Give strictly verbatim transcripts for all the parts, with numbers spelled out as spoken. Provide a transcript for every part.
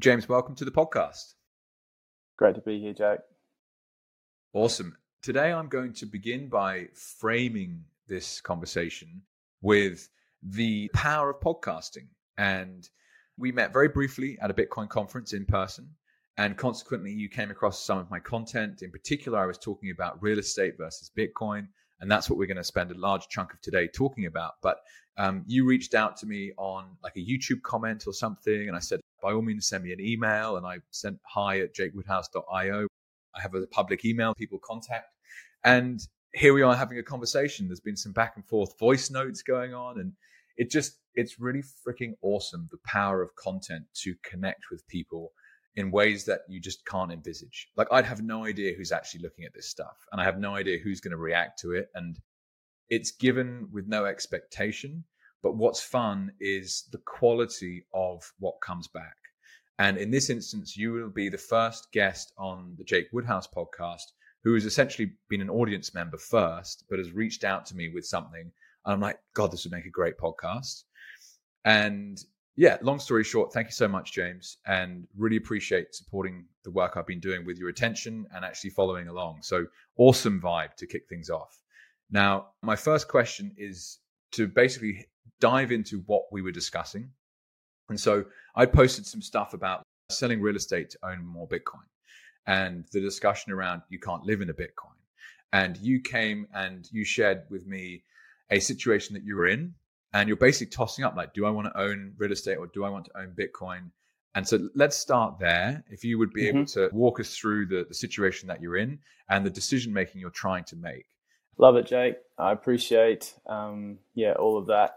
James, welcome to the podcast. Great to be here, Jake. Awesome. Today I'm going to begin by framing this conversation with the power of podcasting. And we met very briefly at a Bitcoin conference in person. And consequently, you came across some of my content. In particular, I was talking about real estate versus Bitcoin. And that's what we're going to spend a large chunk of today talking about. But um, you reached out to me on like a YouTube comment or something. And I said, by all means, send me an email. And I sent hi at jake woodhouse dot io. I have a public email people contact. And here we are having a conversation. There's been some back and forth voice notes going on. And it just, it's really freaking awesome, the power of content to connect with people in ways that you just can't envisage. Like I'd have no idea who's actually looking at this stuff. And I have no idea who's going to react to it. And it's given with no expectation. But what's fun is the quality of what comes back. And in this instance, you will be the first guest on the Jake Woodhouse podcast who has essentially been an audience member first, but has reached out to me with something. And I'm like, God, this would make a great podcast. And yeah, long story short, thank you so much, James, and really appreciate supporting the work I've been doing with your attention and actually following along. So awesome vibe to kick things off. Now, my first question is to basically dive into what we were discussing. And so I posted some stuff about selling real estate to own more Bitcoin and the discussion around you can't live in a Bitcoin. And you came and you shared with me a situation that you were in. And you're basically tossing up like, do I want to own real estate or do I want to own Bitcoin? And so let's start there. If you would be mm-hmm. able to walk us through the, the situation that you're in and the decision-making you're trying to make. Love it, Jake. I appreciate, um, yeah, all of that.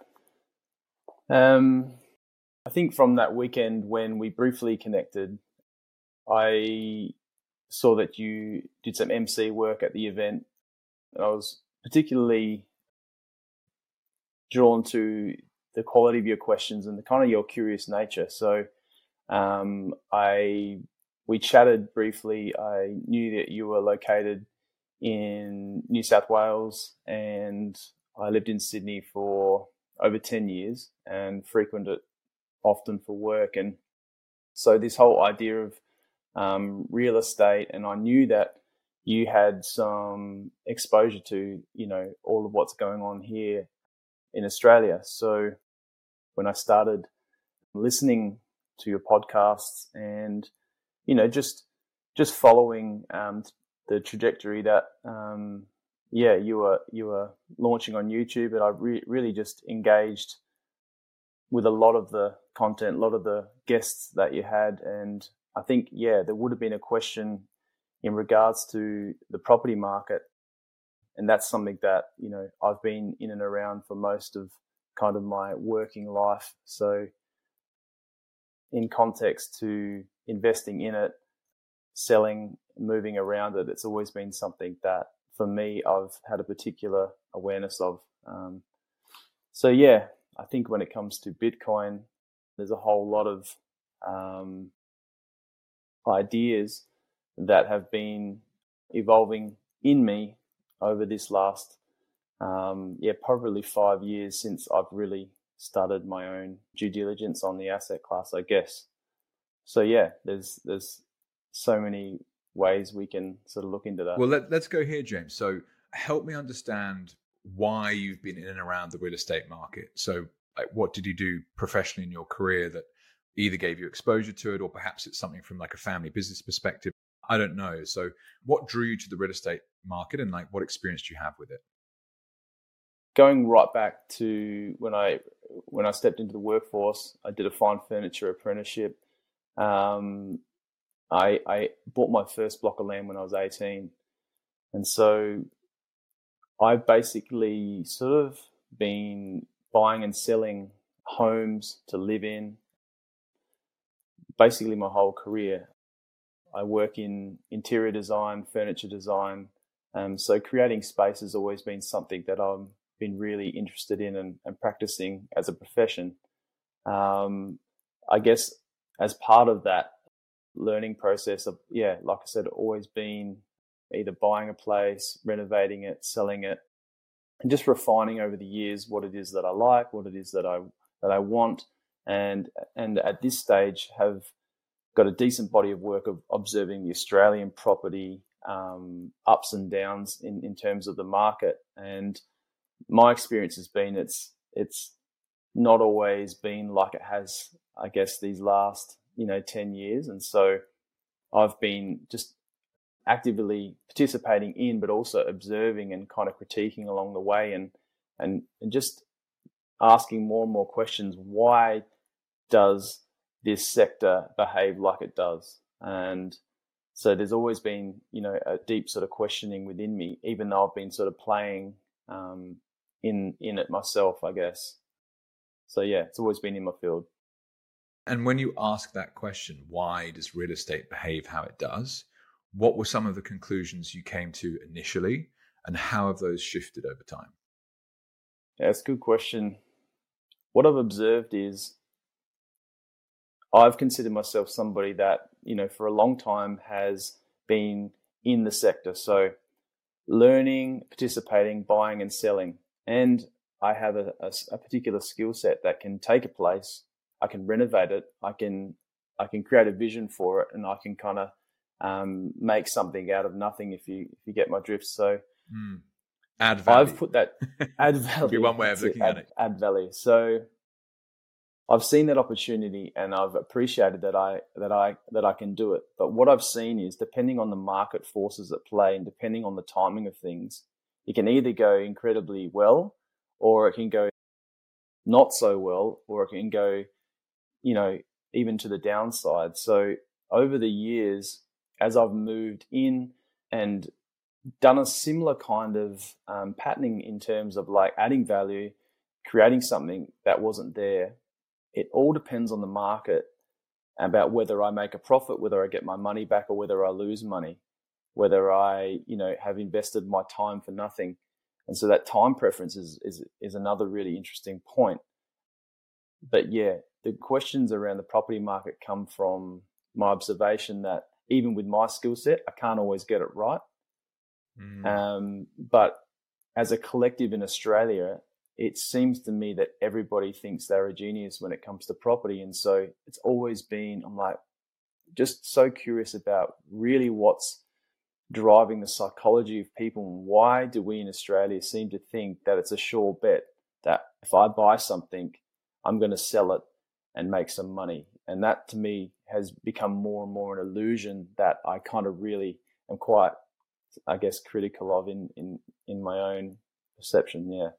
Um, I think from that weekend when we briefly connected, I saw that you did some M C work at the event. And I was particularly drawn to the quality of your questions and the kind of your curious nature. So um, I we chatted briefly. I knew that you were located in New South Wales, and I lived in Sydney for over ten years and frequented it often for work. And so this whole idea of um, real estate, and I knew that you had some exposure to, you know, all of what's going on here in Australia. So when I started listening to your podcasts and, you know, just just following um, the trajectory that, um, yeah, you were you were launching on YouTube, and I re- really just engaged with a lot of the content, a lot of the guests that you had. And I think, yeah, there would have been a question in regards to the property market. And that's something that, you know, I've been in and around for most of kind of my working life. So in context to investing in it, selling, moving around it, it's always been something that for me, I've had a particular awareness of. Um, so yeah, I think when it comes to Bitcoin, there's a whole lot of um, ideas that have been evolving in me over this last, um, yeah, probably five years since I've really started my own due diligence on the asset class, I guess. So yeah, there's there's so many ways we can sort of look into that. Well, let, let's go here, James. So help me understand why you've been in and around the real estate market. So like, what did you do professionally in your career that either gave you exposure to it, or perhaps it's something from like a family business perspective? I don't know. So what drew you to the real estate market, and like what experience do you have with it? Going right back to when I when I stepped into the workforce, I did a fine furniture apprenticeship. Um, I, I bought my first block of land when I was eighteen. And so I've basically sort of been buying and selling homes to live in basically my whole career. I work in interior design, furniture design. Um, so creating space has always been something that I've been really interested in and, and practicing as a profession. Um, I guess as part of that learning process of, yeah, like I said, always been either buying a place, renovating it, selling it, and just refining over the years what it is that I like, what it is that I that I want, and and at this stage have got a decent body of work of observing the Australian property um, ups and downs in, in terms of the market. And my experience has been it's it's not always been like it has, I guess, these last, you know, ten years. And so I've been just actively participating in, but also observing and kind of critiquing along the way, and and, and just asking more and more questions. Why does this sector behave like it does? And so there's always been, you know, a deep sort of questioning within me, even though I've been sort of playing um, in in it myself, I guess. So yeah, it's always been in my field. And when you ask that question, why does real estate behave how it does? What were some of the conclusions you came to initially, and how have those shifted over time? Yeah, it's a good question. What I've observed is I've considered myself somebody that, you know, for a long time has been in the sector. So learning, participating, buying and selling. And I have a, a, a particular skill set that can take a place, I can renovate it, I can I can create a vision for it, and I can kind of um, make something out of nothing, if you if you get my drift. So mm. add value. I've put that add value. Be one way of looking it, at add, it. Add value. So I've seen that opportunity, and I've appreciated that I that I that I can do it. But what I've seen is, depending on the market forces at play and depending on the timing of things, it can either go incredibly well, or it can go not so well, or it can go, you know, even to the downside. So over the years, as I've moved in and done a similar kind of um, patterning in terms of like adding value, creating something that wasn't there, it all depends on the market about whether I make a profit, whether I get my money back, or whether I lose money, whether I, you know, have invested my time for nothing. And so that time preference is, is, is another really interesting point. But yeah, the questions around the property market come from my observation that even with my skill set, I can't always get it right. Mm. Um, but as a collective in Australia, it seems to me that everybody thinks they're a genius when it comes to property. And so it's always been, I'm like, just so curious about really what's driving the psychology of people, and why do we in Australia seem to think that it's a sure bet that if I buy something, I'm going to sell it and make some money. And that to me has become more and more an illusion that I kind of really am quite, I guess, critical of in, in, in my own perception. Yeah.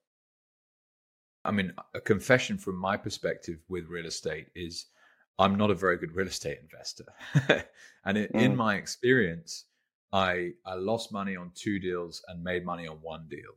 I mean, a confession from my perspective with real estate is I'm not a very good real estate investor. And in, mm. in my experience, I, I lost money on two deals and made money on one deal,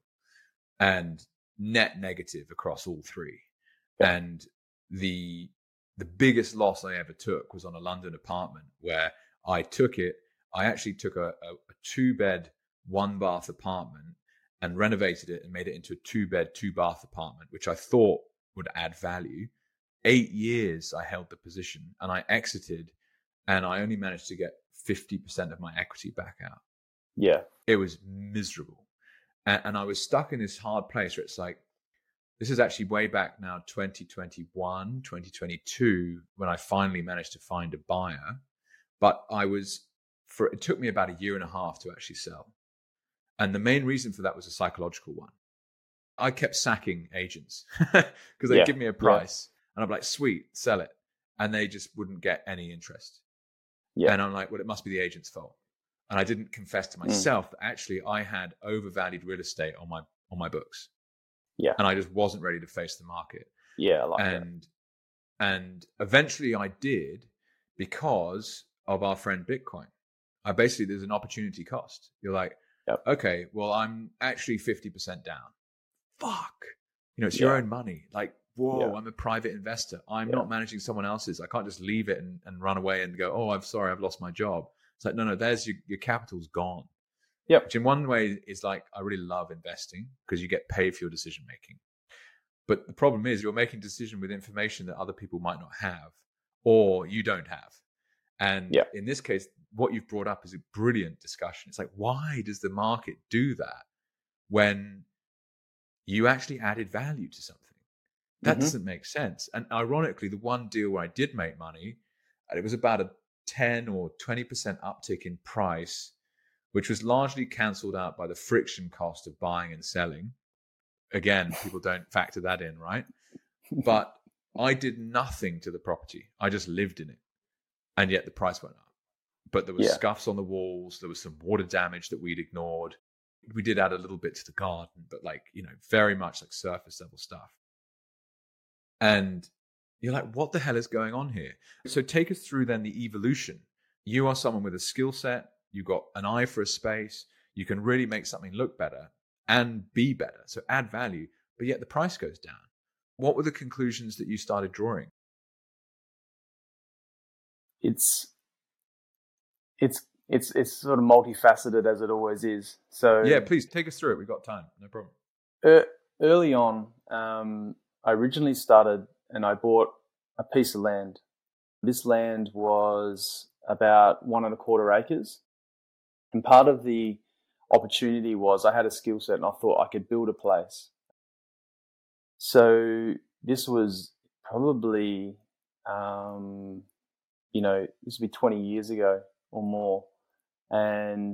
and net negative across all three. Yeah. And the the biggest loss I ever took was on a London apartment where I took it. I actually took a, a, a two bed, one bath apartment and renovated it and made it into a two bed, two bath apartment, which I thought would add value. Eight years I held the position and I exited, and I only managed to get fifty percent of my equity back out. Yeah. It was miserable. And, and I was stuck in this hard place where it's like, this is actually way back now, twenty twenty-one, twenty twenty-two, when I finally managed to find a buyer. But I was, for it took me about a year and a half to actually sell. And the main reason for that was a psychological one. I kept sacking agents because they'd yeah. give me a price yeah. and I'm like, sweet, sell it. And they just wouldn't get any interest. Yeah. And I'm like, well, it must be the agent's fault. And I didn't confess to myself mm. that actually I had overvalued real estate on my on my books. Yeah. And I just wasn't ready to face the market. Yeah, I like and, that. And eventually I did, because of our friend Bitcoin. I basically, there's an opportunity cost. You're like, yep. okay, well, I'm actually fifty percent down. Fuck. You know, it's yeah. your own money. Like, whoa, yeah. I'm a private investor. I'm yeah. not managing someone else's. I can't just leave it and, and run away and go, oh, I'm sorry, I've lost my job. It's like, no, no, there's your, your capital's gone. Yeah. Which in one way is like, I really love investing because you get paid for your decision making. But the problem is you're making a decision with information that other people might not have or you don't have. And yeah. in this case, what you've brought up is a brilliant discussion. It's like, why does the market do that when you actually added value to something? That mm-hmm. doesn't make sense. And ironically, the one deal where I did make money, and it was about a ten or twenty percent uptick in price, which was largely cancelled out by the friction cost of buying and selling. Again, people don't factor that in, right? But I did nothing to the property. I just lived in it. And yet the price went up. But there was Yeah. scuffs on the walls. There was some water damage that we'd ignored. We did add a little bit to the garden, but like, you know, very much like surface level stuff. And you're like, what the hell is going on here? So take us through then the evolution. You are someone with a skill set. You've got an eye for a space. You can really make something look better and be better. So add value, but yet the price goes down. What were the conclusions that you started drawing? It's it's it's it's sort of multifaceted, as it always is. So Yeah, please take us through it. We've got time. No problem. er, early on, um, I originally started and I bought a piece of land. This land was about one and a quarter acres. And part of the opportunity was I had a skill set and I thought I could build a place. So this was probably, um, you know, this would be twenty years ago or more. And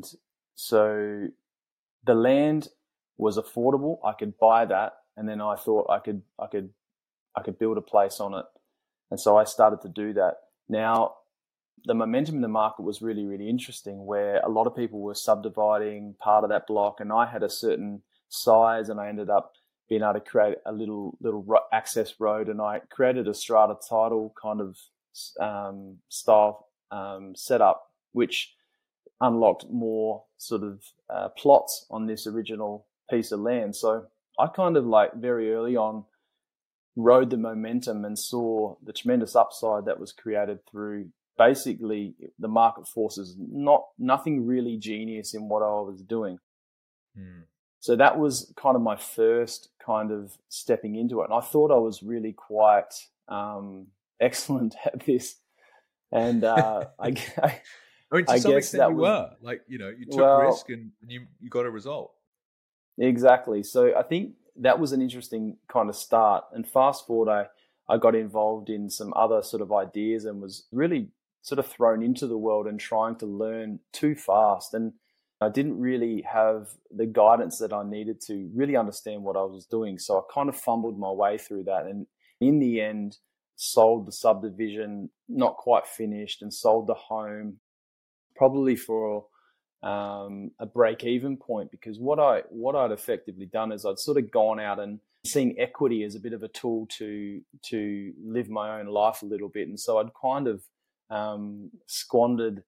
so the land was affordable. I could buy that. And then I thought I could, I could, I could build a place on it. And so I started to do that. Now, the momentum in the market was really, really interesting, where a lot of people were subdividing part of that block, and I had a certain size, and I ended up being able to create a little little access road, and I created a strata title kind of um, style um, setup, which unlocked more sort of uh, plots on this original piece of land. So I kind of like very early on rode the momentum and saw the tremendous upside that was created through basically the market forces, not nothing really genius in what I was doing. Mm. So that was kind of my first kind of stepping into it. And I thought I was really quite um, excellent at this. And uh, I, I, I mean, to I some guess extent that you was, were. Like, you know, you took well, risk and you, you got a result. Exactly. So I think that was an interesting kind of start. And fast forward, I, I got involved in some other sort of ideas and was really sort of thrown into the world and trying to learn too fast. And I didn't really have the guidance that I needed to really understand what I was doing. So I kind of fumbled my way through that. And in the end, sold the subdivision, not quite finished, and sold the home probably for um, a break-even point, because what I what I'd effectively done is I'd sort of gone out and seen equity as a bit of a tool to to live my own life a little bit, and so I'd kind of um, squandered,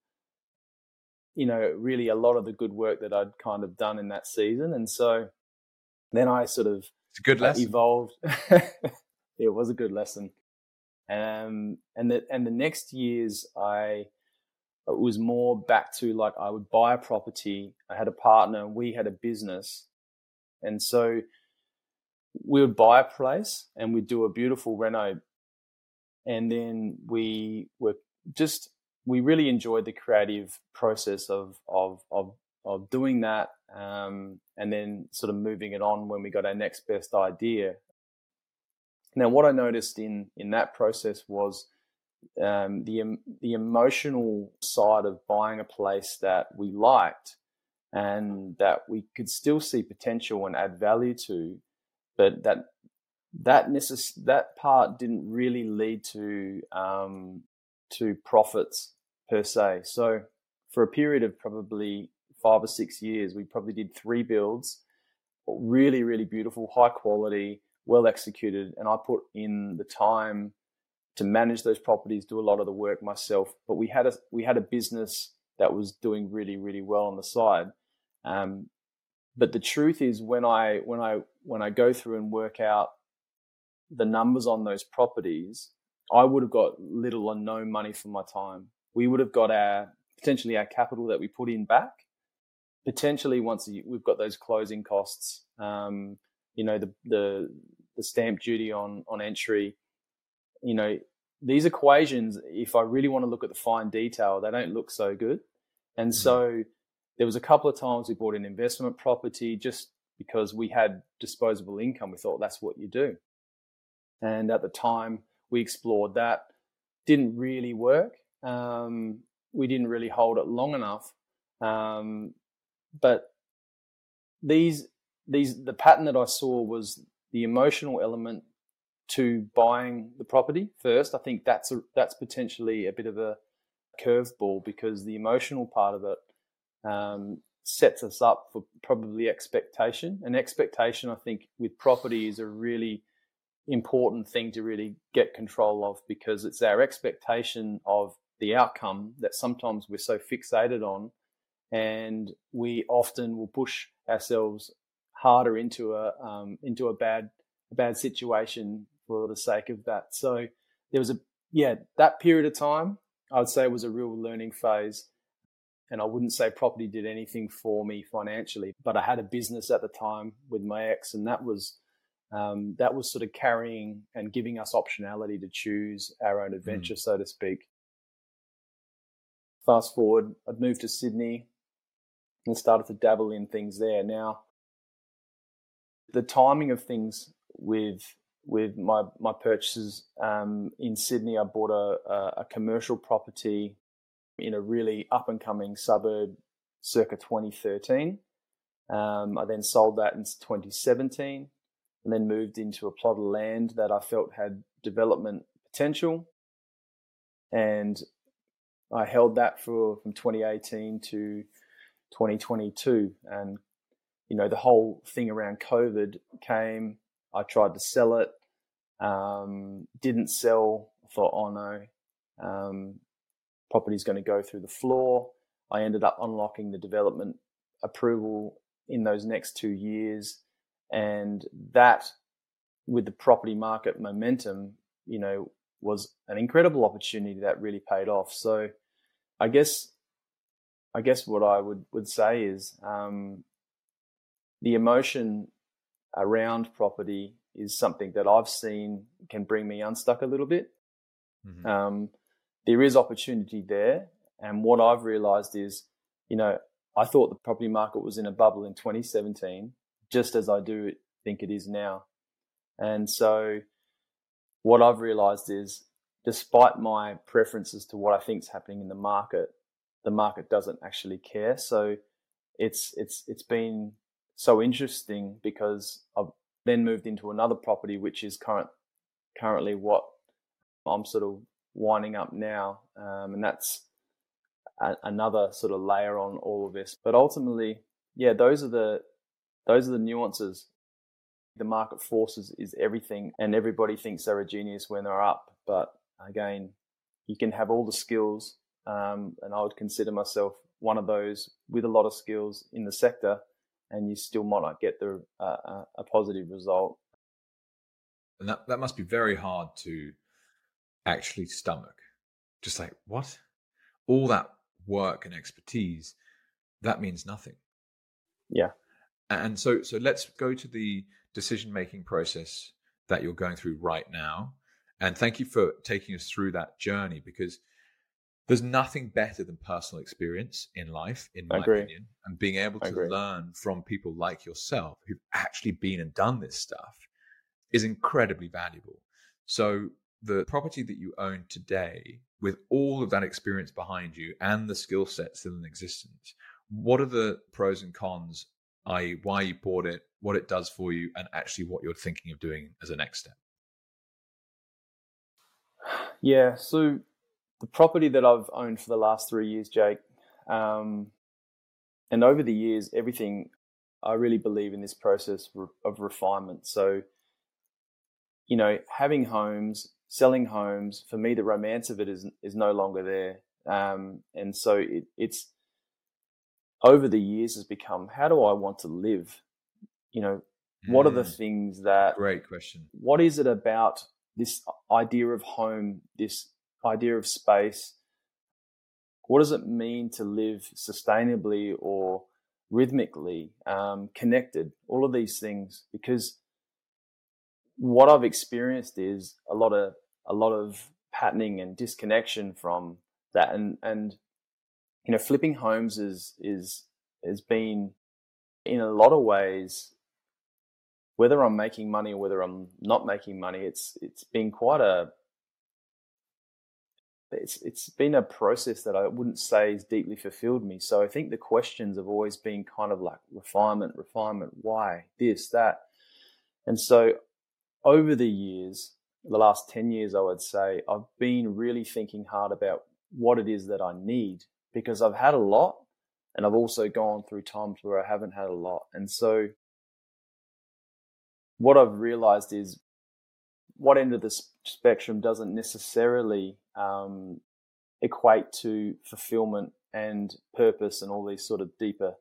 you know, really a lot of the good work that I'd kind of done in that season, and so then I sort of it's a good lesson. Uh, evolved. It was a good lesson, um, and the and the next years I. It was more back to like I would buy a property. I had a partner, we had a business. And so we would buy a place and we'd do a beautiful reno. And then we were just, we really enjoyed the creative process of, of, of, of doing that. Um, and then sort of moving it on when we got our next best idea. Now, what I noticed in, in that process was Um, the the emotional side of buying a place that we liked and that we could still see potential and add value to, but that that necess- that part didn't really lead to um, to profits per se. So for a period of probably five or six years, we probably did three builds, really really beautiful, high quality, well executed, and I put in the time to manage those properties, do a lot of the work myself. But we had a we had a business that was doing really really well on the side. Um, but the truth is, when I when I when I go through and work out the numbers on those properties, I would have got little or no money for my time. We would have got our potentially our capital that we put in back. Potentially, once we've got those closing costs, um, you know, the the the stamp duty on on entry. You know, these equations, if I really want to look at the fine detail, they don't look so good. And mm-hmm. so there was a couple of times we bought an investment property just because we had disposable income. We thought that's what you do. And at the time we explored that. Didn't really work. Um, we didn't really hold it long enough. Um, but these these the pattern that I saw was the emotional element to buying the property first. I think that's a, that's potentially a bit of a curveball, because the emotional part of it um, sets us up for probably expectation. And expectation, I think, with property is a really important thing to really get control of, because it's our expectation of the outcome that sometimes we're so fixated on, and we often will push ourselves harder into a um, into a bad a bad situation for the sake of that. So there was a yeah that period of time, I'd say, was a real learning phase. And I wouldn't say property did anything for me financially, but I had a business at the time with my ex, and that was um, that was sort of carrying and giving us optionality to choose our own adventure, mm. so to speak. Fast forward, I'd moved to Sydney and started to dabble in things there. Now, the timing of things with with my my purchases um, in Sydney, I bought a, a, a commercial property in a really up and coming suburb circa twenty thirteen. Um, I then sold that in twenty seventeen, and then moved into a plot of land that I felt had development potential. And I held that for from twenty eighteen to twenty twenty-two. And, you know, the whole thing around COVID came. I tried to sell it, um, didn't sell. I thought, oh no, um, property's going to go through the floor. I ended up unlocking the development approval in those next two years. And that, with the property market momentum, you know, was an incredible opportunity that really paid off. So I guess, I guess what I would, would say is um, the emotion around property is something that I've seen can bring me unstuck a little bit. Mm-hmm. Um, there is opportunity there. And what I've realized is, you know, I thought the property market was in a bubble in twenty seventeen, just as I do think it is now. And so what I've realized is, despite my preferences to what I think is happening in the market, the market doesn't actually care. So it's it's it's been so interesting, because I've then moved into another property, which is current currently what I'm sort of winding up now, um, and that's a, another sort of layer on all of this. But ultimately, yeah, those are the those are the nuances. The market forces is everything, and everybody thinks they're a genius when they're up. But again, you can have all the skills, um, and I would consider myself one of those with a lot of skills in the sector, and you still might not get the uh, a positive result. And that, that must be very hard to actually stomach. Just like, what? All that work and expertise, that means nothing. Yeah. And so so let's go to the decision-making process that you're going through right now. And thank you for taking us through that journey, because there's nothing better than personal experience in life, in my opinion, and being able to learn from people like yourself who've actually been and done this stuff is incredibly valuable. So the property that you own today, with all of that experience behind you and the skill set still in existence, what are the pros and cons, that is why you bought it, what it does for you, and actually what you're thinking of doing as a next step? Yeah, so the property that I've owned for the last three years, Jake, um, and over the years, everything, I really believe in this process of refinement. So, you know, having homes, selling homes, for me, the romance of it is is no longer there. Um, and so it, it's, over the years has become, how do I want to live? You know, what mm. are the things that... Great question. What is it about this idea of home, this idea of space? What does it mean to live sustainably or rhythmically, um, connected? All of these things, because what I've experienced is a lot of a lot of patterning and disconnection from that, and and you know, flipping homes is is has been, in a lot of ways, whether I'm making money or whether I'm not making money, it's it's been quite a it's it's been a process that I wouldn't say has deeply fulfilled me. So I think the questions have always been kind of like refinement, refinement, why, this, that. And so over the years, the last ten years, I would say, I've been really thinking hard about what it is that I need, because I've had a lot and I've also gone through times where I haven't had a lot. And so what I've realized is what end of the spectrum doesn't necessarily um, equate to fulfillment and purpose and all these sort of deeper,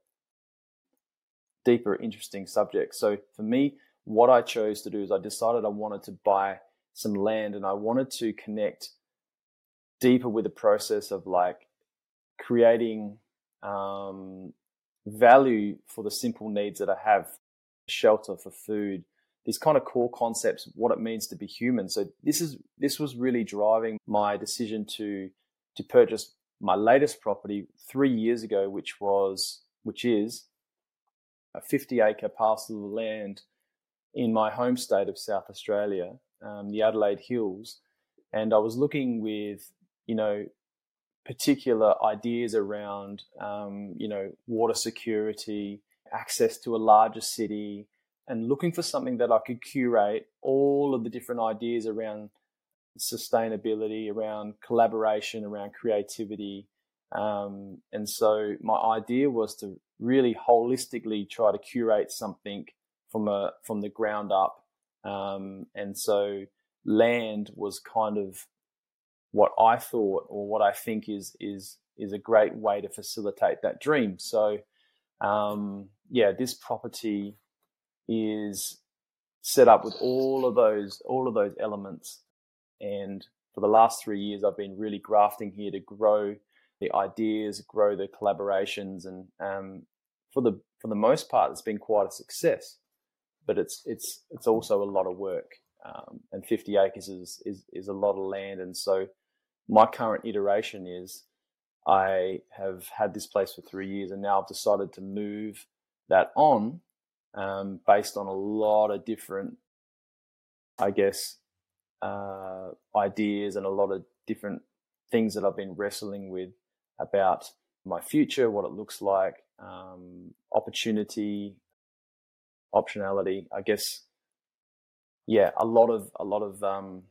deeper, interesting subjects. So for me, what I chose to do is I decided I wanted to buy some land, and I wanted to connect deeper with the process of like creating um, value for the simple needs that I have, shelter, for food, these kind of core concepts of what it means to be human. So this is this was really driving my decision to to purchase my latest property three years ago, which was which is a fifty acre parcel of land in my home state of South Australia, um, the Adelaide Hills. And I was looking with, you know, particular ideas around, um, you know, water security, access to a larger city, and looking for something that I could curate all of the different ideas around sustainability, around collaboration, around creativity. Um, and so my idea was to really holistically try to curate something from a from the ground up. Um, and so land was kind of what I thought, or what I think is is is a great way to facilitate that dream. So um, yeah, this property is set up with all of those all of those elements. And for the last three years, I've been really grafting here to grow the ideas, grow the collaborations, and um, for the for the most part, it's been quite a success. But it's it's it's also a lot of work, um, and fifty acres is, is is a lot of land. And so my current iteration is I have had this place for three years, and now I've decided to move that on, um, based on a lot of different, I guess, uh, ideas and a lot of different things that I've been wrestling with about my future, what it looks like, um, opportunity, optionality, I guess. Yeah, a lot of, a lot of, um,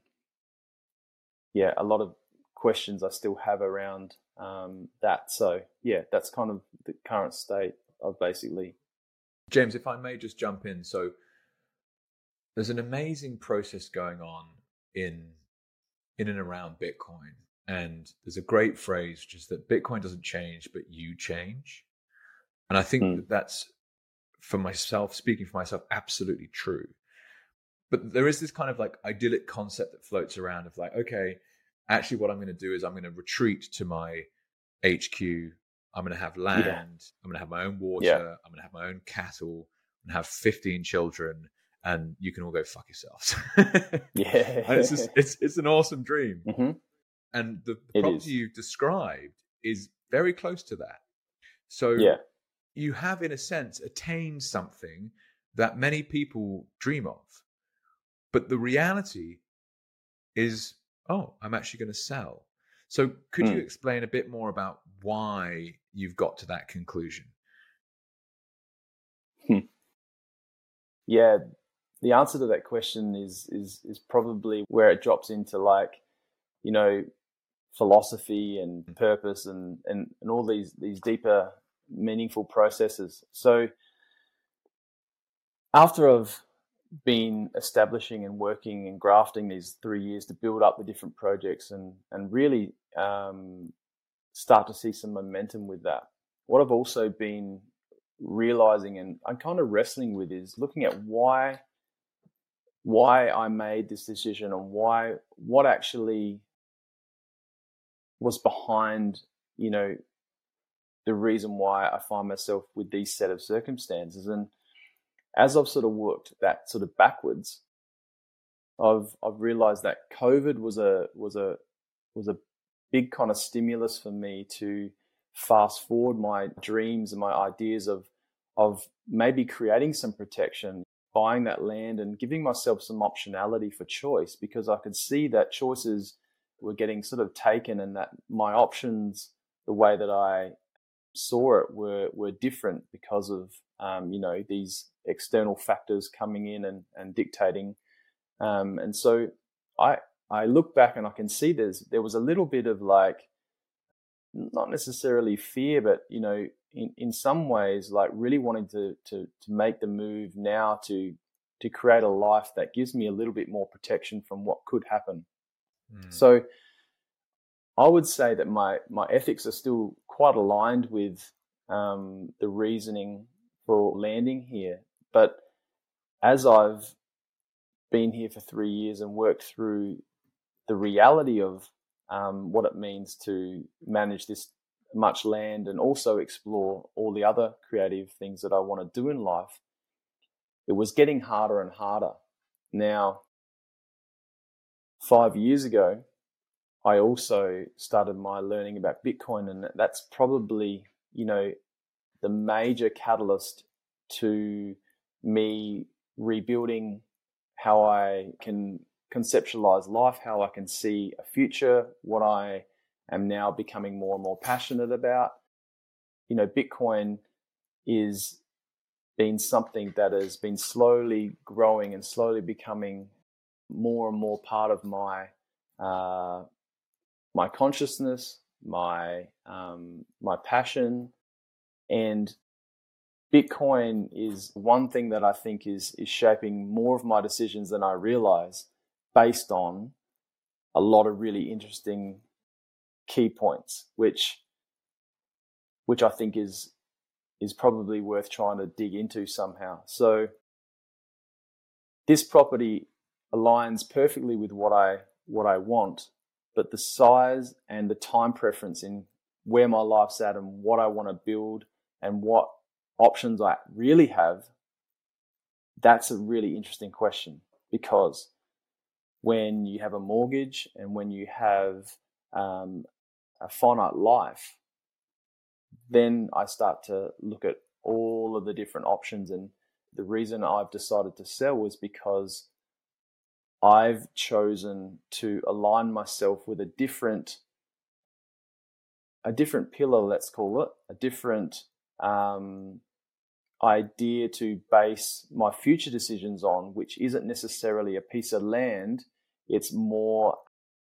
yeah, a lot of questions I still have around um, that. So yeah, that's kind of the current state of basically. James, if I may just jump in. So there's an amazing process going on in in and around Bitcoin. And there's a great phrase, which is that Bitcoin doesn't change, but you change. And I think mm. that that's, for myself, speaking for myself, absolutely true. But there is this kind of like idyllic concept that floats around of like, okay, actually what I'm going to do is I'm going to retreat to my H Q. I'm going to have land. Yeah. I'm going to have my own water. Yeah. I'm going to have my own cattle. I'm going to have fifteen children, and you can all go fuck yourselves. Yeah. And it's, just, it's, it's an awesome dream. Mm-hmm. And the, the property you've described is very close to that. So yeah. you have, in a sense, attained something that many people dream of. But the reality is, oh, I'm actually going to sell. So could mm. you explain a bit more about why you've got to that conclusion? Hmm. Yeah, the answer to that question is is is probably where it drops into, like, you know, philosophy and purpose and, and, and all these, these deeper, meaningful processes. So after I've been establishing and working and grafting these three years to build up the different projects and, and really um, start to see some momentum with that, what I've also been realizing and I'm kind of wrestling with is looking at why why I made this decision and why what actually was behind, you know, the reason why I find myself with these set of circumstances. And as I've sort of worked that sort of backwards, I've I've realized that COVID was a was a was a big kind of stimulus for me to fast forward my dreams and my ideas of of maybe creating some protection, buying that land and giving myself some optionality for choice, because I could see that choices were getting sort of taken, and that my options, the way that I saw it, were were different because of um, you know, these external factors coming in and, and dictating. Um, and so I I look back and I can see there's there was a little bit of like, not necessarily fear, but you know, in, in some ways, like really wanting to to to make the move now to to create a life that gives me a little bit more protection from what could happen. Mm. So I would say that my my ethics are still quite aligned with um, the reasoning for landing here. But as I've been here for three years and worked through the reality of um, what it means to manage this much land and also explore all the other creative things that I want to do in life, it was getting harder and harder. Now, five years ago, I also started my learning about Bitcoin, and that's probably, you know, the major catalyst to me rebuilding how I can conceptualize life, how I can see a future, what I am now becoming more and more passionate about. You know, Bitcoin is been something that has been slowly growing and slowly becoming more and more part of my uh, my consciousness, my um, my passion. And Bitcoin is one thing that I think is is shaping more of my decisions than I realize, based on a lot of really interesting key points, which which I think is is probably worth trying to dig into somehow. So this property aligns perfectly with what I what I want, but the size and the time preference in where my life's at and what I want to build and what options I really have, that's a really interesting question. Because when you have a mortgage and when you have um, a finite life, then I start to look at all of the different options. And the reason I've decided to sell was because I've chosen to align myself with a different a different pillar, let's call it, a different um, idea to base my future decisions on, which isn't necessarily a piece of land. It's more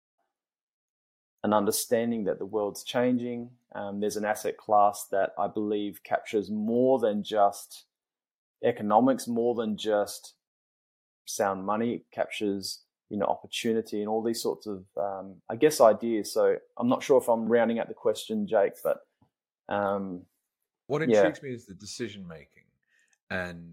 an understanding that the world's changing. Um, there's an asset class that I believe captures more than just economics, more than just sound money. It captures, you know, opportunity and all these sorts of, um, I guess, ideas. So I'm not sure if I'm rounding out the question, Jake, but um, what intrigues yeah. me is the decision making. And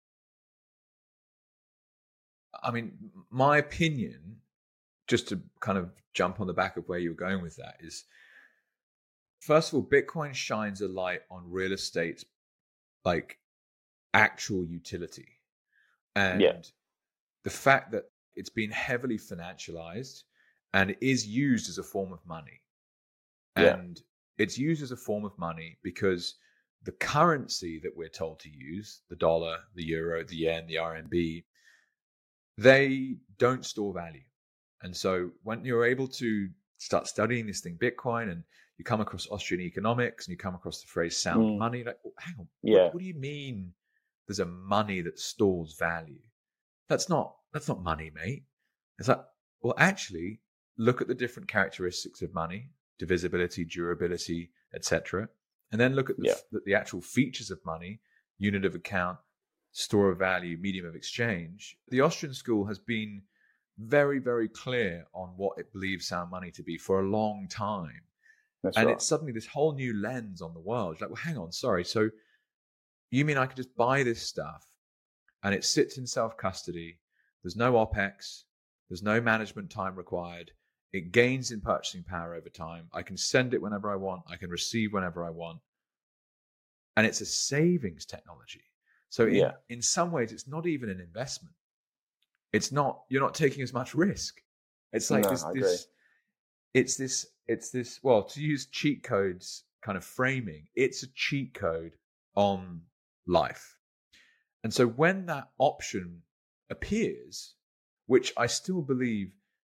I mean, my opinion, just to kind of jump on the back of where you were going with that, is, first of all, Bitcoin shines a light on real estate's like actual utility. And yeah. the fact that it's been heavily financialized and is used as a form of money. Yeah. And it's used as a form of money because the currency that we're told to use, the dollar, the euro, the yen, the R M B, they don't store value. And so when you're able to start studying this thing, Bitcoin, and you come across Austrian economics and you come across the phrase sound mm. money, like, oh, hang on, yeah. what, what do you mean there's a money that stores value? That's not, that's not money, mate. It's like, well, actually, look at the different characteristics of money, divisibility, durability, et cetera. And then look at the, yeah. the, the actual features of money, unit of account, store of value, medium of exchange. The Austrian school has been very, very clear on what it believes sound money to be for a long time. That's and right. It's suddenly this whole new lens on the world. It's like, well, hang on, sorry. So you mean I could just buy this stuff and it sits in self-custody? There's no OPEX. There's no management time required. It gains in purchasing power over time. I can send it whenever I want. I can receive whenever I want. And it's a savings technology. So in, yeah. in some ways, it's not even an investment. It's not, you're not taking as much risk. It's like no, this, I this, it's this, it's this, well, to use cheat codes kind of framing, it's a cheat code on life. And so when that option appears, which I still believe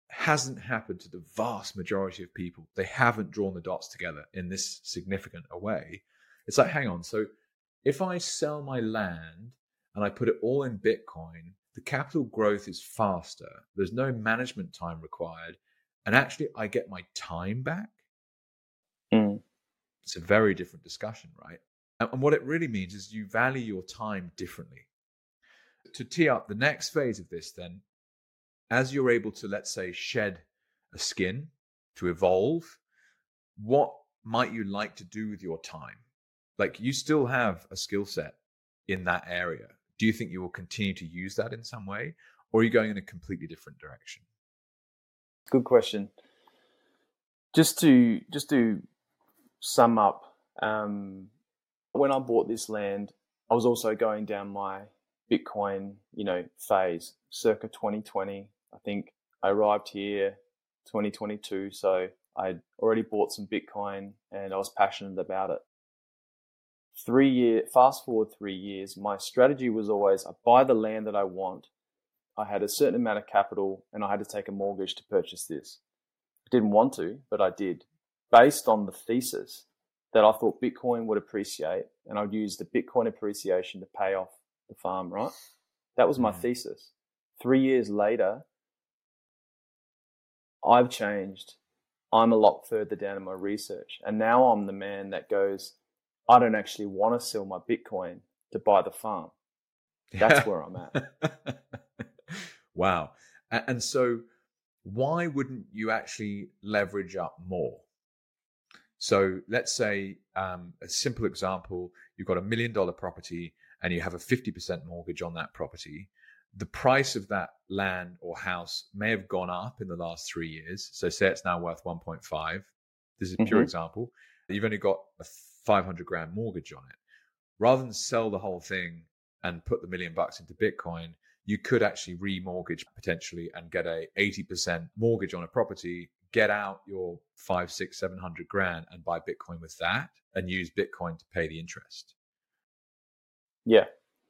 hasn't happened to the vast majority of people. They haven't drawn the dots together in this significant a way. It's like, hang on, so if I sell my land and I put it all in Bitcoin, the capital growth is faster. There's no management time required. And actually, I get my time back. Mm. It's a very different discussion, right? And what it really means is you value your time differently. To tee up the next phase of this, then, as you're able to, let's say, shed a skin to evolve, what might you like to do with your time? Like, you still have a skill set in that area. Do you think you will continue to use that in some way, or are you going in a completely different direction? Good question. Just to just to sum up, um, when I bought this land, I was also going down my Bitcoin, you know, phase, circa twenty twenty. I think I arrived here twenty twenty-two, so I'd already bought some Bitcoin and I was passionate about it. Three year, fast forward three years, my strategy was always I buy the land that I want. I had a certain amount of capital and I had to take a mortgage to purchase this. I didn't want to, but I did, based on the thesis that I thought Bitcoin would appreciate and I'd use the Bitcoin appreciation to pay off the farm, right? That was my mm. thesis. Three years later, I've changed. I'm a lot further down in my research. And now I'm the man that goes, I don't actually want to sell my Bitcoin to buy the farm. That's where I'm at. Wow. And so why wouldn't you actually leverage up more? So let's say um, a simple example, you've got a million dollar property and you have a fifty percent mortgage on that property. The price of that land or house may have gone up in the last three years. So say it's now worth one point five. This is a pure mm-hmm. example. You've only got a five hundred grand mortgage on it. Rather than sell the whole thing and put the million bucks into Bitcoin, you could actually remortgage potentially and get a eighty percent mortgage on a property, get out your five, six, seven hundred grand and buy Bitcoin with that and use Bitcoin to pay the interest. Yeah.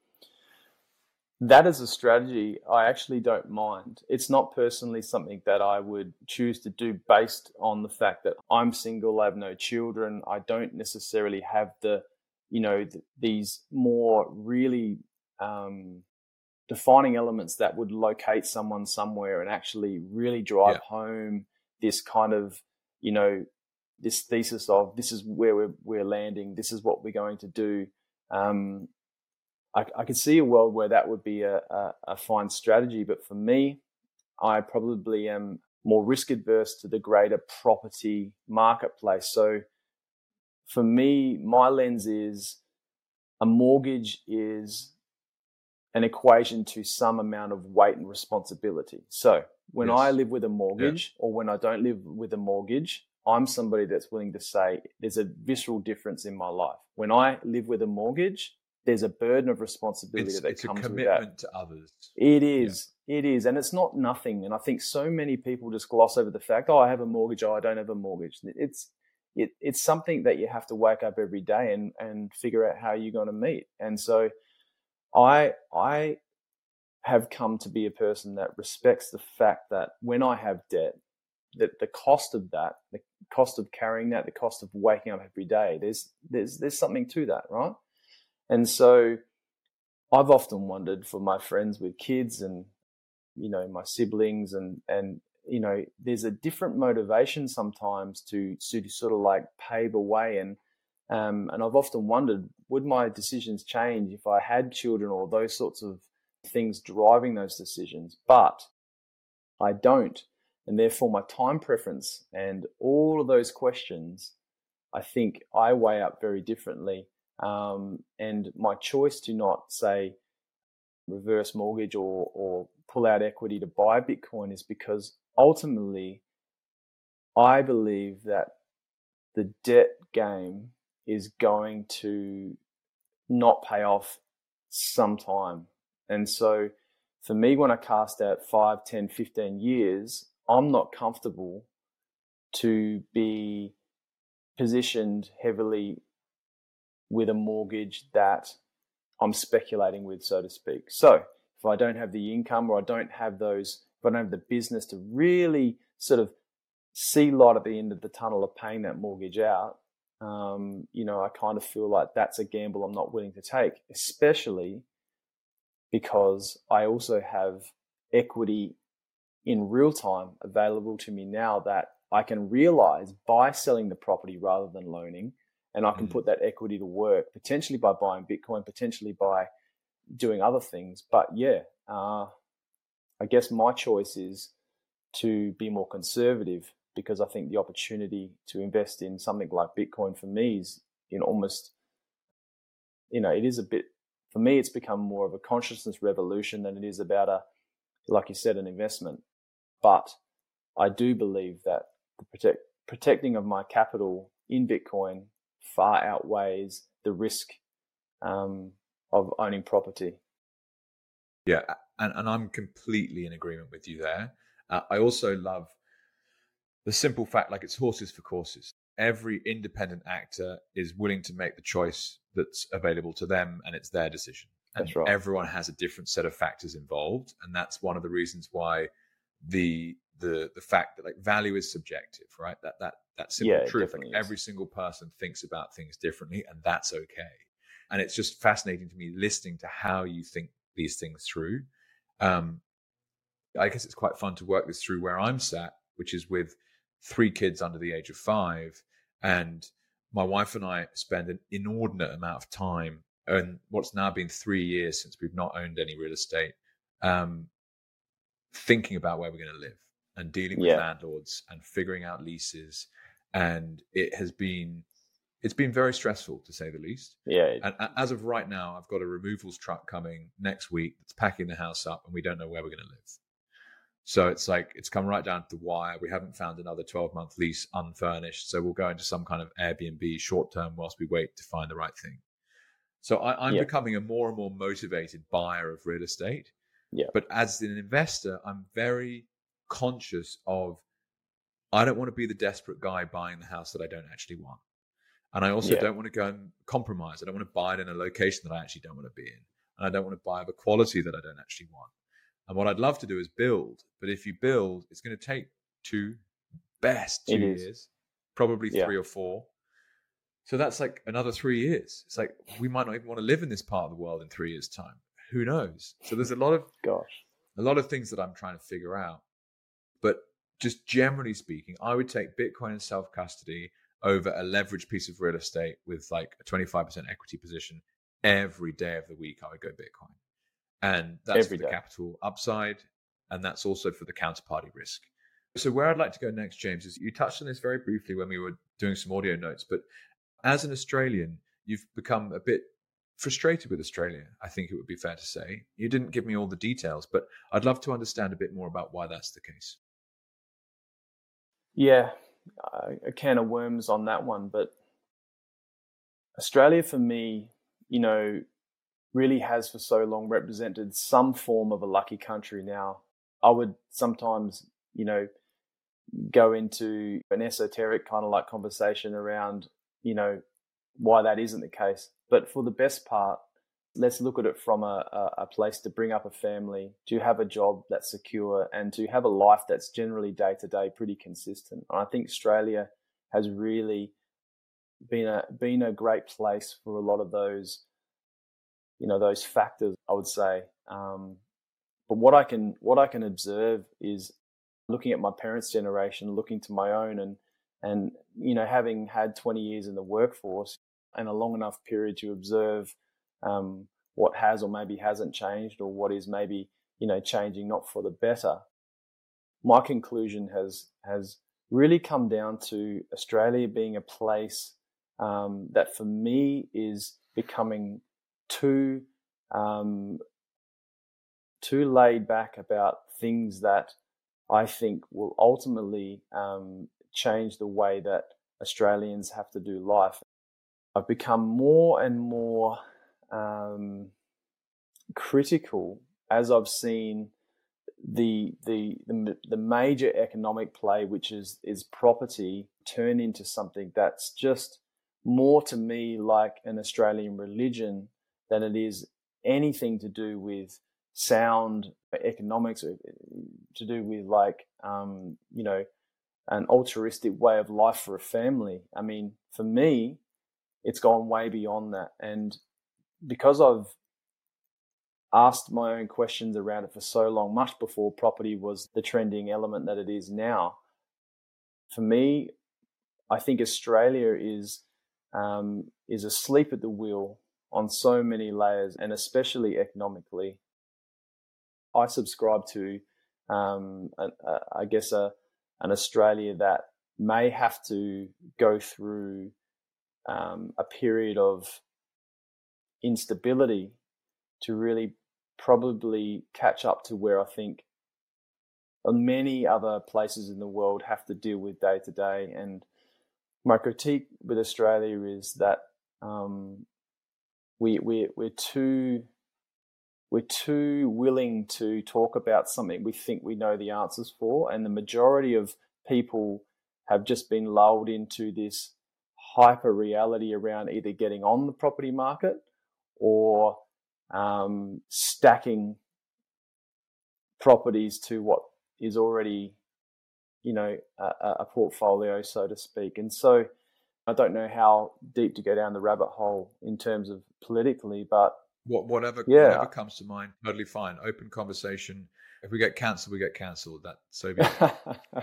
That is a strategy I actually don't mind. It's not personally something that I would choose to do based on the fact that I'm single, I have no children. I don't necessarily have the, you know, th- these more really um, defining elements that would locate someone somewhere and actually really drive yeah. home this kind of, you know, this thesis of this is where we're, we're landing, this is what we're going to do. Um, I, I could see a world where that would be a, a, a fine strategy, but for me, I probably am more risk adverse to the greater property marketplace. So for me, my lens is a mortgage is an equation to some amount of weight and responsibility. So when yes. I live with a mortgage yeah. or when I don't live with a mortgage, I'm somebody that's willing to say there's a visceral difference in my life. When I live with a mortgage, there's a burden of responsibility it's, that it's comes with that. It's a commitment to others. It is. Yeah. It is. And it's not nothing. And I think so many people just gloss over the fact, oh, I have a mortgage. Oh, I don't have a mortgage. It's it, it's something that you have to wake up every day and, and figure out how you're going to meet. And so I I have come to be a person that respects the fact that when I have debt, that the cost of that, the cost of carrying that, the cost of waking up every day, there's there's there's something to that, right? And so I've often wondered for my friends with kids and, you know, my siblings and, and, you know, there's a different motivation sometimes to, to sort of like pave a way. And, um, and I've often wondered, would my decisions change if I had children or those sorts of things driving those decisions? But I don't. And therefore my time preference and all of those questions, I think I weigh up very differently. Um, and my choice to not say reverse mortgage or, or pull out equity to buy Bitcoin is because ultimately I believe that the debt game is going to not pay off sometime. And so for me, when I cast out five, ten, fifteen years, I'm not comfortable to be positioned heavily with a mortgage that I'm speculating with, so to speak. So if I don't have the income or I don't have those if I don't have the business to really sort of see light at the end of the tunnel of paying that mortgage out, um, you know, I kind of feel like that's a gamble I'm not willing to take, especially because I also have equity in real time available to me now that I can realize by selling the property rather than loaning, and I can mm. put that equity to work, potentially by buying Bitcoin, potentially by doing other things. But yeah, uh, I guess my choice is to be more conservative, because I think the opportunity to invest in something like Bitcoin for me is in almost, you know, it is a bit, for me, it's become more of a consciousness revolution than it is about a, like you said, an investment. But I do believe that the protect, protecting of my capital in Bitcoin far outweighs the risk um, of owning property. Yeah, and, and I'm completely in agreement with you there. Uh, I also love the simple fact, like, it's horses for courses. Every independent actor is willing to make the choice that's available to them, and it's their decision. And that's right. Everyone has a different set of factors involved, and that's one of the reasons why the the the fact that, like, value is subjective, right? That that that simple yeah, truth. Like, every single person thinks about things differently, and that's okay. And it's just fascinating to me listening to how you think these things through. Um, I guess it's quite fun to work this through where I'm sat, which is with three kids under the age of five. And my wife and I spend an inordinate amount of time, and what's now been three years since we've not owned any real estate, um, thinking about where we're going to live and dealing with yeah. landlords and figuring out leases. And it has been, it's been very stressful, to say the least. Yeah. And as of right now, I've got a removals truck coming next week that's packing the house up, and we don't know where we're going to live. So it's like, it's come right down to the wire. We haven't found another twelve month lease unfurnished. So we'll go into some kind of Airbnb short term whilst we wait to find the right thing. So I, I'm yeah. becoming a more and more motivated buyer of real estate. Yeah. But as an investor, I'm very conscious of, I don't want to be the desperate guy buying the house that I don't actually want. And I also yeah. don't want to go and compromise. I don't want to buy it in a location that I actually don't want to be in. And I don't want to buy of a quality that I don't actually want. And what I'd love to do is build. But if you build, it's going to take two, best two years, probably yeah. three or four. So that's like another three years. It's like, we might not even want to live in this part of the world in three years' time. Who knows? So there's a lot of, gosh, a lot of things that I'm trying to figure out. But just generally speaking, I would take Bitcoin and self-custody over a leveraged piece of real estate with like a twenty-five percent equity position. Every day of the week, I would go Bitcoin. And that's Every for the day. capital upside, and that's also for the counterparty risk. So where I'd like to go next, James, is you touched on this very briefly when we were doing some audio notes, but as an Australian, you've become a bit frustrated with Australia, I think it would be fair to say. You didn't give me all the details, but I'd love to understand a bit more about why that's the case. Yeah, a can of worms on that one, but Australia for me, you know, really has for so long represented some form of a lucky country. Now, I would sometimes, you know, go into an esoteric kind of like conversation around, you know, why that isn't the case. But for the best part, let's look at it from a, a, a place to bring up a family, to have a job that's secure, and to have a life that's generally day to day pretty consistent. And I think Australia has really been a been a great place for a lot of those, you know, those factors, I would say. Um, but what I can what I can observe is looking at my parents' generation, looking to my own, and and you know, having had twenty years in the workforce and a long enough period to observe um, what has or maybe hasn't changed, or what is maybe, you know, changing not for the better. My conclusion has has really come down to Australia being a place um, that for me is becoming too um, too laid back about things that I think will ultimately um, change the way that Australians have to do life. I've become more and more um, critical as I've seen the, the the the major economic play, which is is property, turn into something that's just more to me like an Australian religion than it is anything to do with sound economics, to do with like, um, you know, an altruistic way of life for a family. I mean, for me, it's gone way beyond that. And because I've asked my own questions around it for so long, much before property was the trending element that it is now, for me, I think Australia is um, is asleep at the wheel on so many layers, and especially economically. I subscribe to, um, a, a, I guess, a, an Australia that may have to go through um, a period of instability to really probably catch up to where I think many other places in the world have to deal with day to day. And my critique with Australia is that um, we we we're too we're too willing to talk about something we think we know the answers for, and the majority of people have just been lulled into this hyper reality around either getting on the property market or um, stacking properties to what is already, you know, a, a portfolio, so to speak. And so I don't know how deep to go down the rabbit hole in terms of politically, but what whatever yeah. whatever comes to mind, totally fine. Open conversation. If we get cancelled, we get cancelled. That so be it.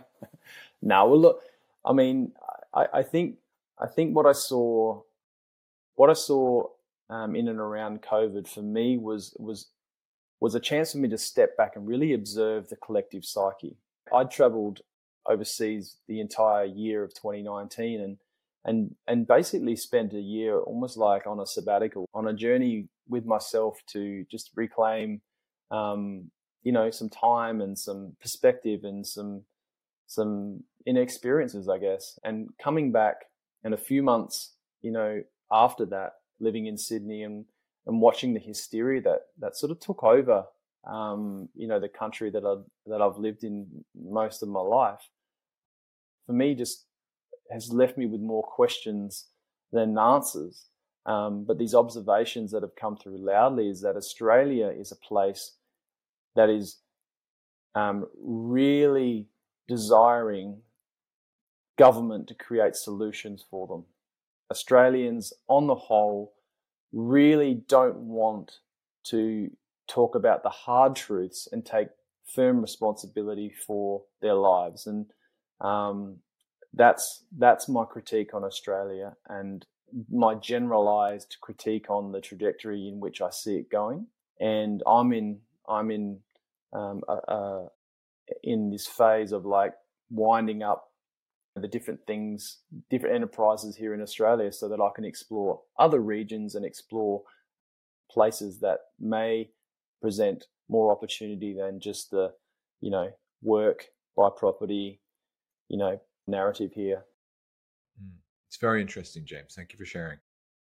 No, well, look, I mean, I, I think I think what I saw, what I saw um, in and around COVID for me was was was a chance for me to step back and really observe the collective psyche. I'd travelled overseas the entire year of twenty nineteen and and and basically spent a year almost like on a sabbatical, on a journey with myself to just reclaim, um, you know, some time and some perspective and some some inner experiences, I guess. And coming back, and a few months, you know, after that, living in Sydney and and watching the hysteria that that sort of took over, um, you know, the country that I that I've lived in most of my life, for me, just has left me with more questions than answers. Um, but these observations that have come through loudly is that Australia is a place that is um, really desiring government to create solutions for them. Australians, on the whole, really don't want to talk about the hard truths and take firm responsibility for their lives. And um, that's that's my critique on Australia, and my generalized critique on the trajectory in which I see it going. And I'm in I'm in um, uh, uh, in this phase of like winding up the different things, different enterprises here in Australia, so that I can explore other regions and explore places that may present more opportunity than just the, you know, work, buy property, you know, narrative here. Mm. It's very interesting, James. Thank you for sharing.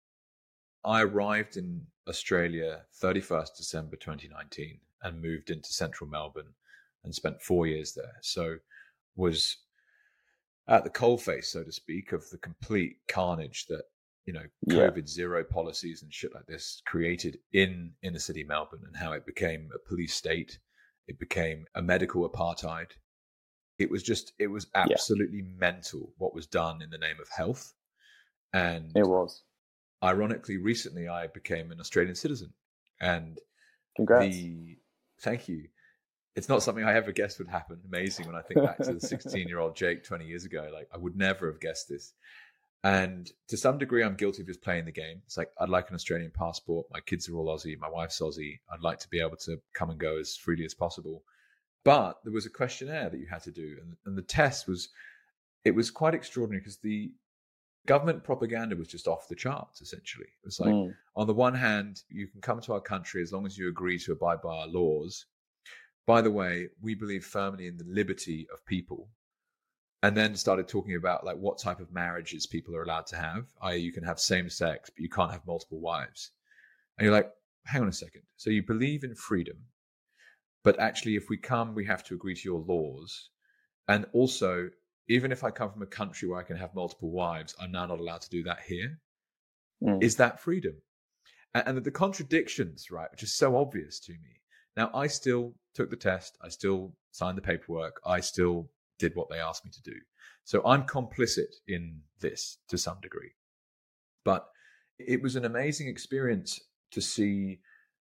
I arrived in Australia thirty-first December twenty nineteen and moved into central Melbourne and spent four years there. So was at the coalface, so to speak, of the complete carnage that, you know, COVID yeah. zero policies and shit like this created in inner city Melbourne, and how it became a police state. It became a medical apartheid. It was just, it was absolutely yeah. mental what was done in the name of health. And it was. Ironically, recently I became an Australian citizen. And congrats. The, thank you. It's not something I ever guessed would happen. Amazing when I think back to the sixteen-year-old Jake twenty years ago. Like, I would never have guessed this. And to some degree, I'm guilty of just playing the game. It's like, I'd like an Australian passport. My kids are all Aussie. My wife's Aussie. I'd like to be able to come and go as freely as possible. But there was a questionnaire that you had to do. And, and the test was, it was quite extraordinary because the government propaganda was just off the charts, essentially. It was like, mm. on the one hand, you can come to our country as long as you agree to abide by our laws. By the way, we believe firmly in the liberty of people. And then started talking about like what type of marriages people are allowed to have, that is you can have same sex, but you can't have multiple wives. And you're like, hang on a second. So you believe in freedom, but actually if we come, we have to agree to your laws. And also, even if I come from a country where I can have multiple wives, I'm now not allowed to do that here. Mm. Is that freedom? And, and the contradictions, right, which is so obvious to me, Now, I still took the test. I still signed the paperwork. I still did what they asked me to do. So I'm complicit in this to some degree. But it was an amazing experience to see.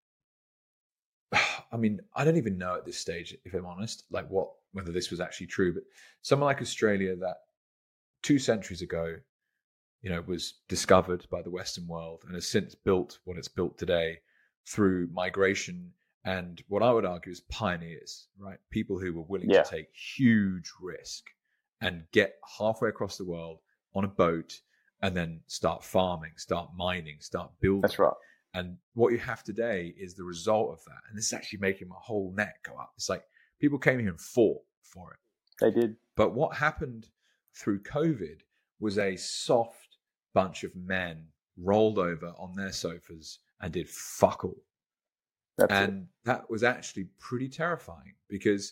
I mean, I don't even know at this stage, if I'm honest, like what, whether this was actually true, but somewhere like Australia that two centuries ago, you know, was discovered by the Western world and has since built what it's built today through migration and what I would argue is pioneers, right? People who were willing Yeah. to take huge risk and get halfway across the world on a boat and then start farming, start mining, start building. That's right. And what you have today is the result of that. And this is actually making my whole neck go up. It's like people came here and fought for it. They did. But what happened through COVID was a soft bunch of men rolled over on their sofas and did fuck all. That's and it. that was actually pretty terrifying because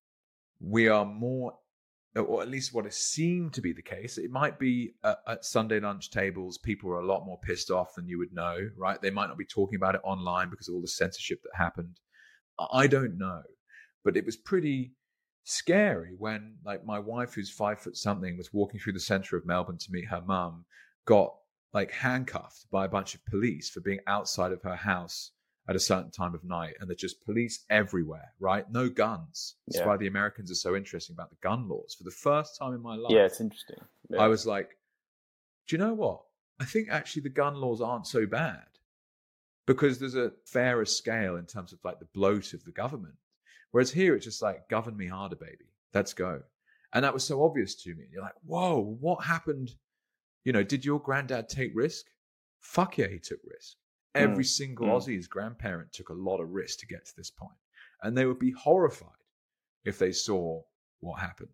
we are more, or at least what it seemed to be the case. It might be at, at Sunday lunch tables, people are a lot more pissed off than you would know, right? They might not be talking about it online because of all the censorship that happened. I don't know, but it was pretty scary when, like, my wife, who's five foot something, was walking through the center of Melbourne to meet her mum, got like handcuffed by a bunch of police for being outside of her house at a certain time of night, and there's just police everywhere, right? No guns. That's Yeah. why the Americans are so interesting about the gun laws. For the first time in my life, Yeah, it's interesting. Yeah. I was like, do you know what? I think actually the gun laws aren't so bad because there's a fairer scale in terms of like the bloat of the government. Whereas here, it's just like, govern me harder, baby. Let's go. And that was so obvious to me. And you're like, whoa, what happened? You know, did your granddad take risk? Fuck yeah, he took risk. Every Mm. single Mm. Aussie's grandparent took a lot of risk to get to this point. And they would be horrified if they saw what happened.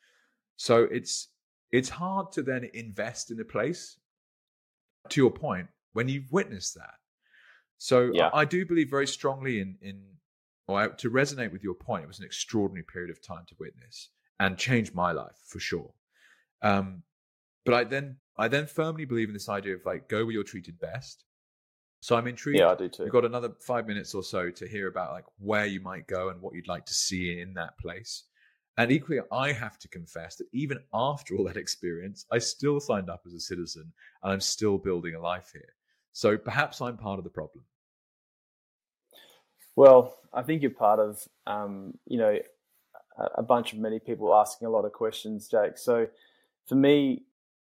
So it's it's hard to then invest in a place, to your point, when you've witnessed that. So Yeah. I, I do believe very strongly in, in or to resonate with your point, it was an extraordinary period of time to witness and changed my life for sure. Um, but I then I then firmly believe in this idea of like, go where you're treated best. So I'm intrigued. Yeah, I do too. We've got another five minutes or so to hear about like where you might go and what you'd like to see in that place. And equally, I have to confess that even after all that experience, I still signed up as a citizen and I'm still building a life here. So perhaps I'm part of the problem. Well, I think you're part of, um, you know, a, a bunch of many people asking a lot of questions, Jake. So for me,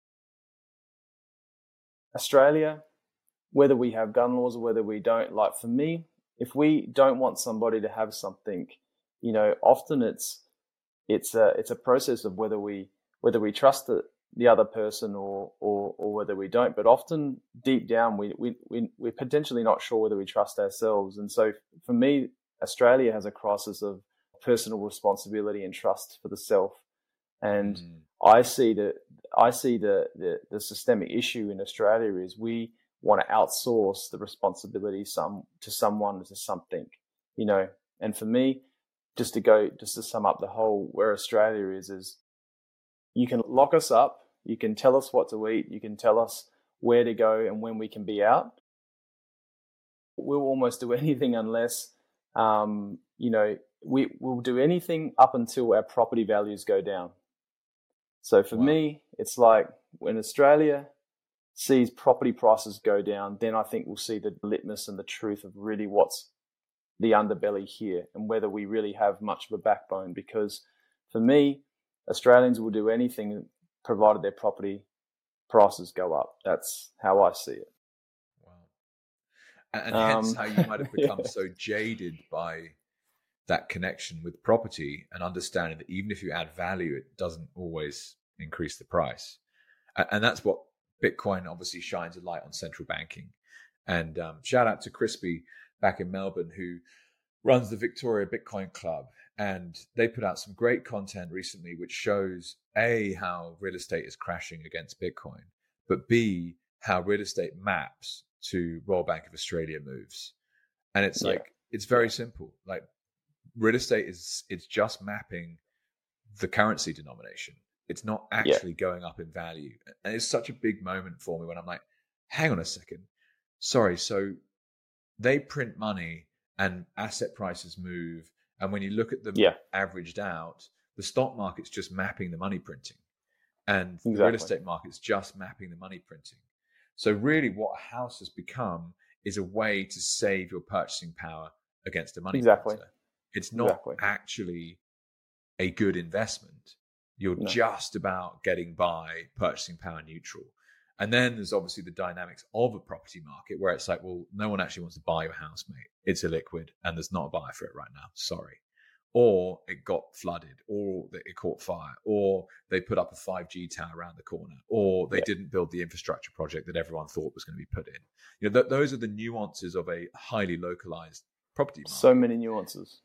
Australia, whether we have gun laws or whether we don't, like for me, if we don't want somebody to have something, you know, often it's it's a it's a process of whether we whether we trust the, the other person or or or whether we don't. But often deep down, we we we we're potentially not sure whether we trust ourselves. And so for me, Australia has a crisis of personal responsibility and trust for the self. And mm. I see the I see the, the the systemic issue in Australia is we want to outsource the responsibility some to someone to something, you know. And for me, just to go, just to sum up the whole where Australia is, is you can lock us up, you can tell us what to eat, you can tell us where to go and when we can be out. We'll almost do anything unless, um, you know, we will do anything up until our property values go down. So for wow. me, it's like when Australia sees property prices go down, then I think we'll see the litmus and the truth of really what's the underbelly here and whether we really have much of a backbone. Because for me, Australians will do anything provided their property prices go up. That's how I see it. Wow. And, and um, hence how you might have become yeah. so jaded by that connection with property and understanding that even if you add value, it doesn't always increase the price. And, and that's what Bitcoin obviously shines a light on central banking. And um, shout out to Crispy back in Melbourne, who runs the Victoria Bitcoin Club. And they put out some great content recently, which shows A, how real estate is crashing against Bitcoin, but B, how real estate maps to Royal Bank of Australia moves. And it's yeah. like, it's very yeah. simple. Like real estate is, it's just mapping the currency denomination. It's not actually yeah. going up in value. And it's such a big moment for me when I'm like, hang on a second. Sorry, so they print money and asset prices move. And when you look at them Yeah. averaged out, the stock market's just mapping the money printing, and Exactly. the real estate market's just mapping the money printing. So really what a house has become is a way to save your purchasing power against a money Exactly. printer. It's not Exactly. actually a good investment. You're No. just about getting by, purchasing power neutral. And then there's obviously the dynamics of a property market where it's like, well, no one actually wants to buy your house, mate. It's illiquid and there's not a buyer for it right now. Sorry. Or it got flooded, or it caught fire, or they put up a five G tower around the corner, or they Yeah. didn't build the infrastructure project that everyone thought was going to be put in. You know, th- those are the nuances of a highly localized property market. So many nuances.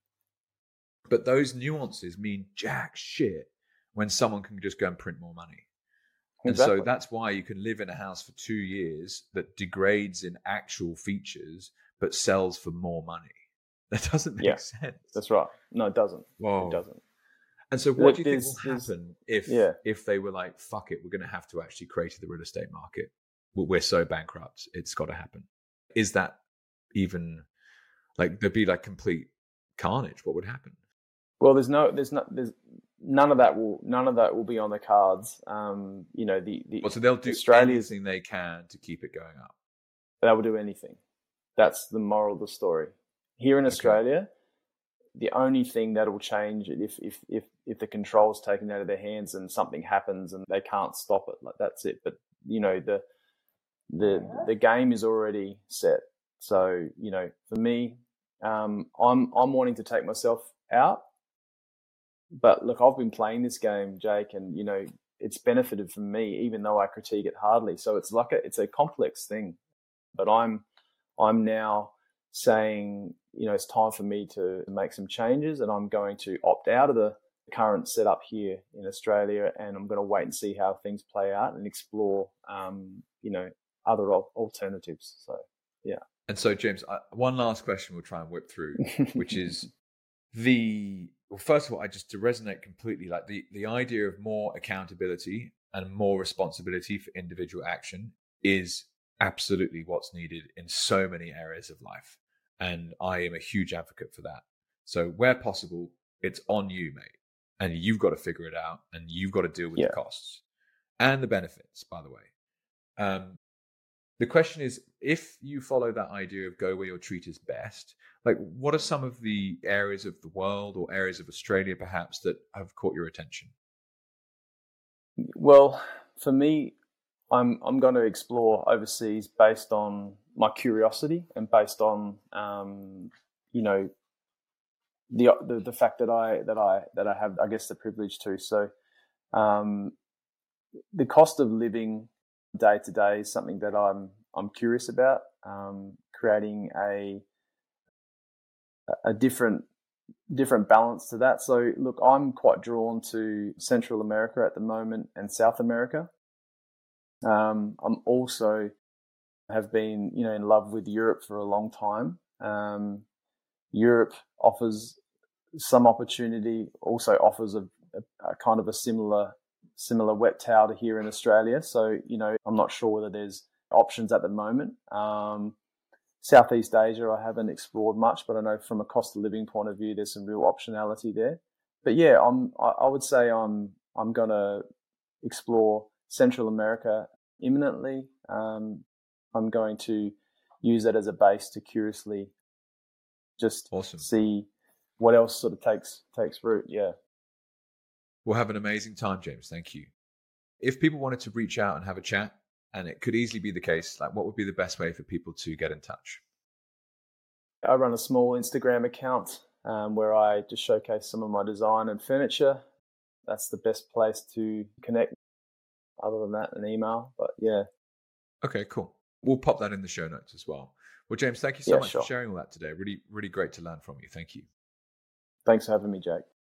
But those nuances mean jack shit when someone can just go and print more money. And Exactly. so that's why you can live in a house for two years that degrades in actual features, but sells for more money. That doesn't make Yeah. sense. That's right. No, it doesn't. Whoa. It doesn't. And so what do you think There's- will there's- happen if yeah. if they were like, fuck it, we're going to have to actually create the real estate market. We're we're so bankrupt. It's got to happen. Is that even like, there'd be like complete carnage? What would happen? Well, there's no, there's not, there's none of that will, none of that will be on the cards. Um, you know, the, the Well, so they'll do Australia's, anything they can to keep it going up. they will do anything. That's the moral of the story. Here in Okay. Australia, the only thing that will change it if, if, if, if the control's taken out of their hands and something happens and they can't stop it, like that's it. But, you know, the, the, the game is already set. So, you know, for me, um, I'm, I'm wanting to take myself out. But look, I've been playing this game, Jake, and, you know, it's benefited from me, even though I critique it hardly. So it's like a, it's a complex thing, but I'm, I'm now saying, you know, it's time for me to make some changes, and I'm going to opt out of the current setup here in Australia, and I'm going to wait and see how things play out and explore, um, you know, other al- alternatives. So, yeah. And so, James, I, one last question we'll try and whip through, which is the, well, first of all, I just to resonate completely, like the, the idea of more accountability and more responsibility for individual action is absolutely what's needed in so many areas of life. And I am a huge advocate for that. So where possible, it's on you, mate. And you've got to figure it out, and you've got to deal with Yeah. the costs and the benefits, by the way. Um, the question is, if you follow that idea of go where your treat is best, like what are some of the areas of the world or areas of Australia perhaps that have caught your attention? Well, for me, I'm I'm going to explore overseas based on my curiosity and based on um, you know the, the the fact that I that I that I have, I guess, the privilege to. So um, the cost of living day to day is something that I'm I'm curious about. Um, creating a a different different balance to that. So look, I'm quite drawn to Central America at the moment and South America. Um, I'm also have been, you know, in love with Europe for a long time. Um, Europe offers some opportunity, also offers a, a, a kind of a similar similar wet towel to here in Australia. So, you know, I'm not sure whether there's options at the moment. Um, Southeast Asia, I haven't explored much, but I know from a cost of living point of view, there's some real optionality there. But yeah, I'm, I, I would say I'm, I'm going to explore Central America imminently. Um, I'm going to use that as a base to curiously just Awesome. see what else sort of takes, takes root. Yeah. We'll have an amazing time, James. Thank you. If people wanted to reach out and have a chat, and it could easily be the case, like what would be the best way for people to get in touch? I run a small Instagram account um, where I just showcase some of my design and furniture. That's the best place to connect. Other than that, an email. But yeah. Okay, cool. We'll pop that in the show notes as well. Well, James, thank you so Yeah, much sure. for sharing all that today. Really, really great to learn from you. Thank you. Thanks for having me, Jake.